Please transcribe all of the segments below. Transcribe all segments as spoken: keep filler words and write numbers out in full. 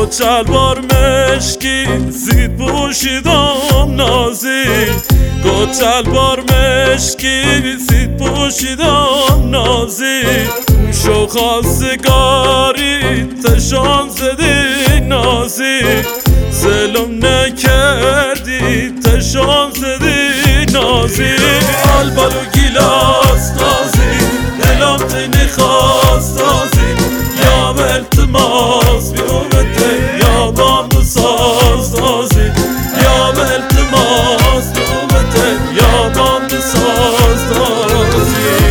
چلوار مشکی زید پوشیدم نازی گو چلوار مشکی زید پوشیدم نازی شو خواستگاری تشان زدی نازی ظلم نکردی تشان زدی نازی البال و گیلاس نازی دلم تینی خواست نازی یا به التماس بیومته یا بام بساز نازی یا به التماس بیومته یا بام بساز نازی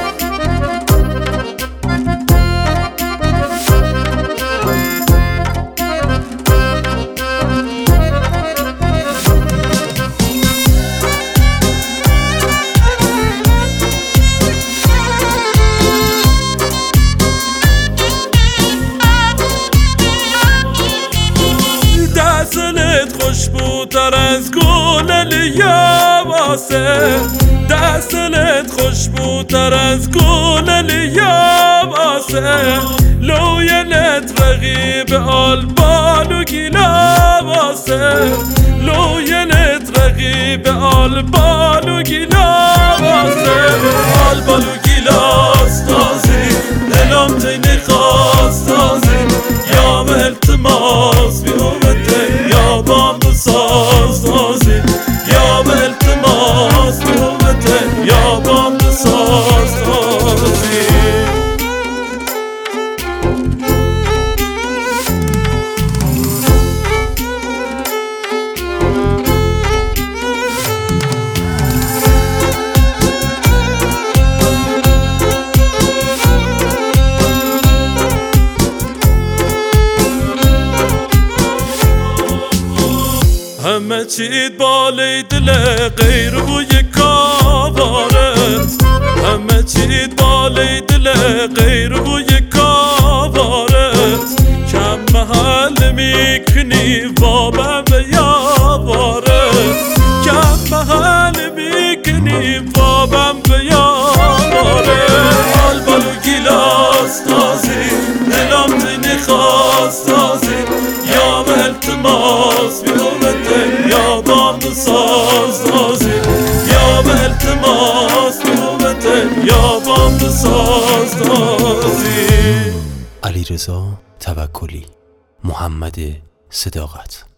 دستت خوشبوتر از گل لیواسه دستت خوشبوتر از گل لیواسه لوینت رقیب آلبان و گیلاواسه لوینت رقیب آلبان و گیلاواسه آلبان و گیلاس نازی دلم تینی خواست نازی یا به التماس بیومته یا بام بساز نازی یا به التماس بیومته یا بام بساز نازی همه چیت بالای دل غیر بوی کاوارت همه چیت بالای دل غیر بوی کاوارت کم محل میکنی وابم به یاوارت کم محل میکنی وابم به یاوارت البال و گیلاس نازی دلم تینی خواست نازی یا به التماس بیومته یا بام بساز نازی یا به التماس بیومته یا بام بساز نازی. علیرضا توکلی، محمد صداقت.